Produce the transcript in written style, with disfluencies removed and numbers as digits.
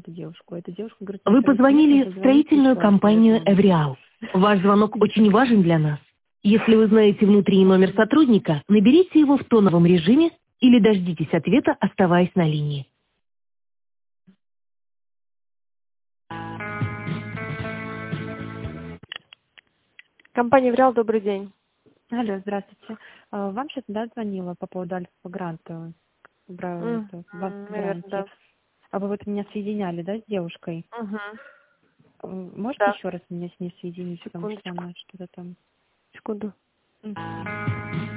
эту девушку. Эта девушка говорит, Вы позвонили в строительную компанию «Эвриал». «Эвриал». Ваш звонок очень важен для нас. Если вы знаете внутренний номер сотрудника, наберите его в тоновом режиме или дождитесь ответа, оставаясь на линии. Компания «Эвриал», добрый день. Алло, здравствуйте. Вам сейчас, да, звонила по поводу Альфа-гранта, вас в Наверное, гранте. да. А вы вот меня соединяли, да, с девушкой? Можете Да. еще раз меня с ней соединить, потому что Секундочку. она что-то там... Секунду.